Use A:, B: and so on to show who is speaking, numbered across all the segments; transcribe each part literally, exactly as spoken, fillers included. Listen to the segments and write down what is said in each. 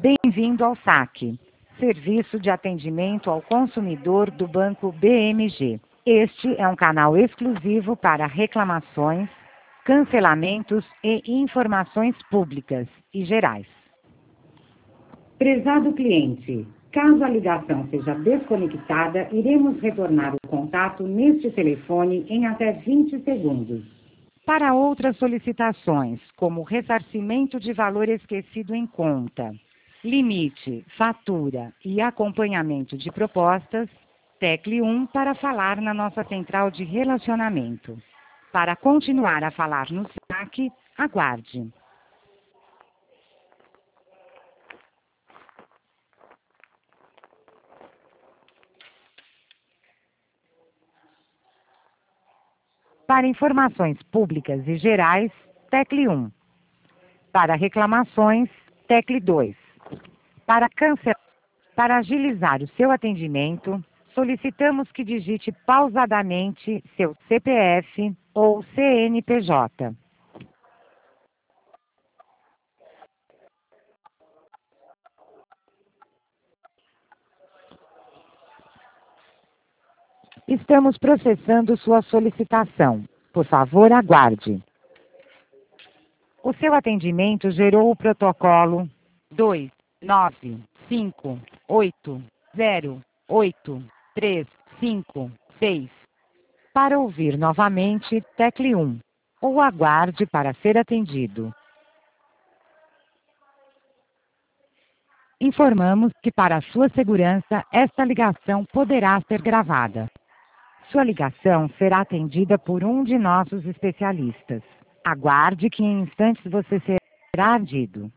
A: Bem-vindo ao saque, Serviço de Atendimento ao Consumidor do Banco B M G. Este é um canal exclusivo para reclamações, cancelamentos e informações públicas e gerais. Prezado cliente, caso a ligação seja desconectada, iremos retornar o contato neste telefone em até vinte segundos. Para outras solicitações, como ressarcimento de valor esquecido em conta, limite, fatura e acompanhamento de propostas, tecle um para falar na nossa central de relacionamento. Para continuar a falar no saque, aguarde. Para informações públicas e gerais, tecle um. Para reclamações, tecle dois. Para cancelar, para agilizar o seu atendimento, solicitamos que digite pausadamente seu C P F ou C N P J. Estamos processando sua solicitação. Por favor, aguarde. O seu atendimento gerou o protocolo dois nove cinco oito zero oito três cinco seis. Para ouvir novamente, tecle um ou aguarde para ser atendido. Informamos que, para a sua segurança, esta ligação poderá ser gravada. Sua ligação será atendida por um de nossos especialistas. Aguarde que em instantes você será atendido.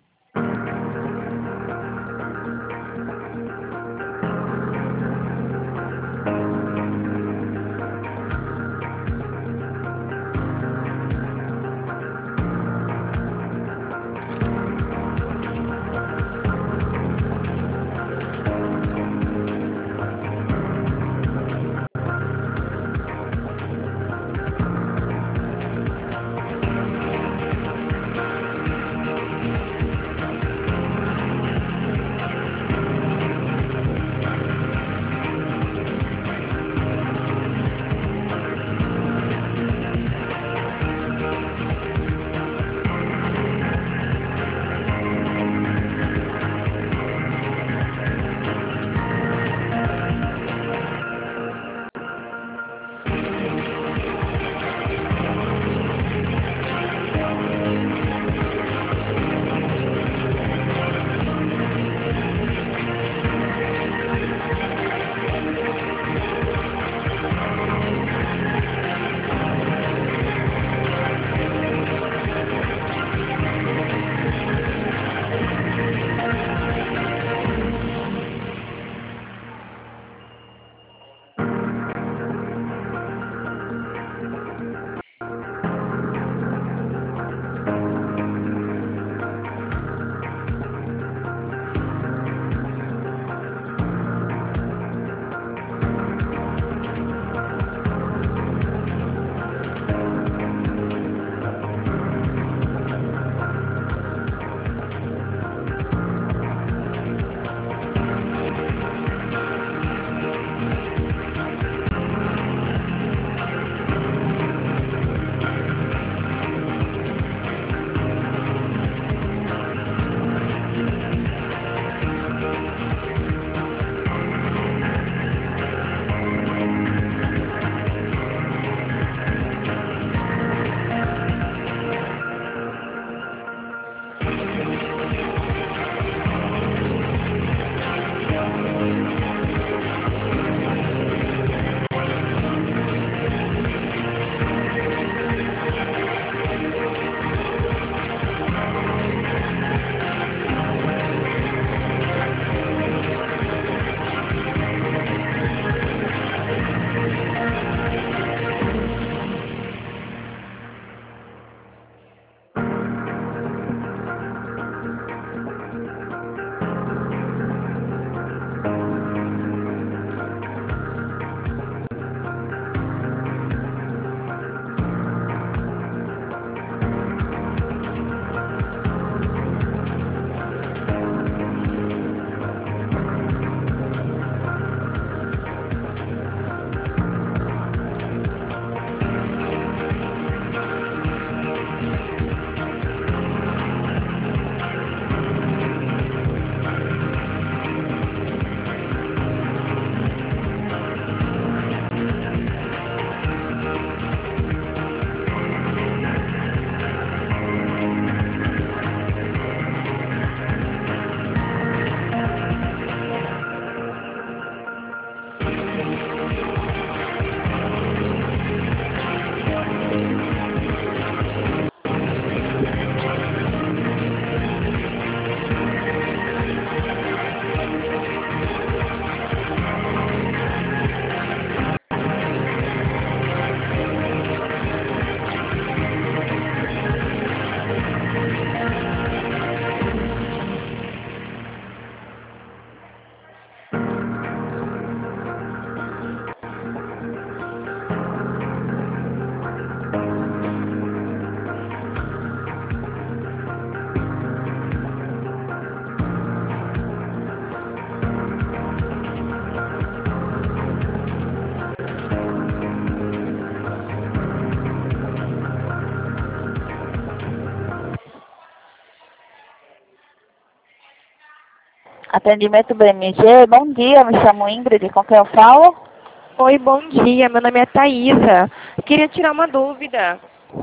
B: Atendimento B M G, bom dia, me chamo Ingrid, com quem eu falo?
C: Oi, bom dia, meu nome é Thaisa. Queria tirar uma dúvida.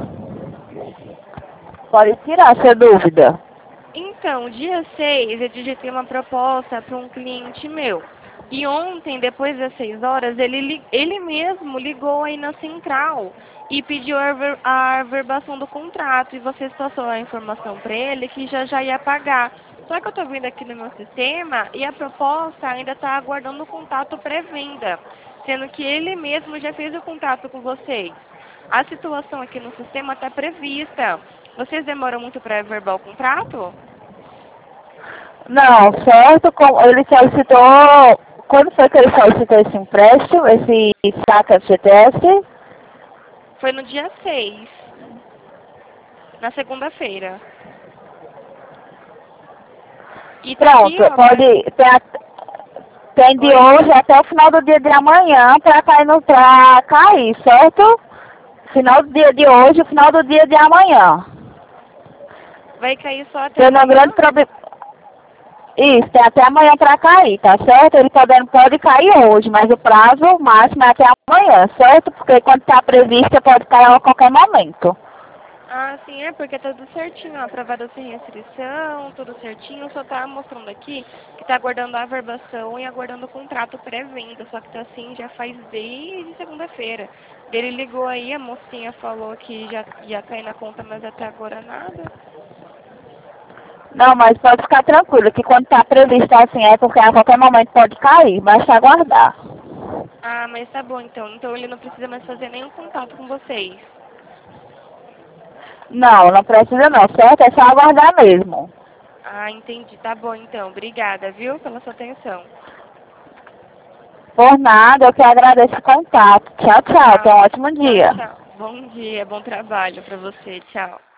B: Pode tirar sua dúvida.
C: Então, dia seis, eu digitei uma proposta para um cliente meu. E ontem, depois das seis horas, ele, li- ele mesmo ligou aí na central e pediu a, ver- a averbação do contrato. E vocês passou a informação para ele que já já ia pagar. Só que eu estou vendo aqui no meu sistema e a proposta ainda está aguardando o contato pré-venda, sendo que ele mesmo já fez o contato com vocês. A situação aqui no sistema está prevista. Vocês demoram muito para averbar o contrato?
B: Não, certo, com- ele solicitou, quando foi que ele solicitou esse empréstimo, esse saca F G T S?
C: Foi no dia seis, na segunda-feira. E tá aqui,
B: Pronto,
C: ó, pra...
B: pode, tem, a- tem de
C: Oi?
B: hoje até o final do dia de amanhã para cair, no, pra cair, certo? Final do dia de hoje, final do dia de amanhã.
C: Vai cair só até
B: Tendo um grande
C: amanhã?
B: problema. Isso, tem até amanhã para cair, tá certo? Ele pode, pode cair hoje, mas o prazo máximo é até amanhã, certo? Porque quando está previsto, pode cair a qualquer momento.
C: Ah, sim, é porque tá tudo certinho, ó, aprovado sem restrição, tudo certinho, só tá mostrando aqui que tá aguardando a averbação e aguardando o contrato pré-venda, só que tá assim já faz desde segunda-feira. Ele ligou aí, a mocinha falou que já ia cair na conta, mas até agora nada.
B: Não, mas pode ficar tranquilo, que quando está previsto assim é porque a qualquer momento pode cair, basta aguardar.
C: Ah, mas tá bom então, então ele não precisa mais fazer nenhum contato com vocês.
B: Não, não precisa não, certo? É só aguardar mesmo.
C: Ah, entendi. Tá bom, então. Obrigada, viu, pela sua atenção.
B: Por nada, eu que agradeço o contato. Tchau, tchau, tenha um
C: Tchau.
B: ótimo
C: Tchau,
B: dia.
C: tchau. Bom dia, bom trabalho pra você. Tchau.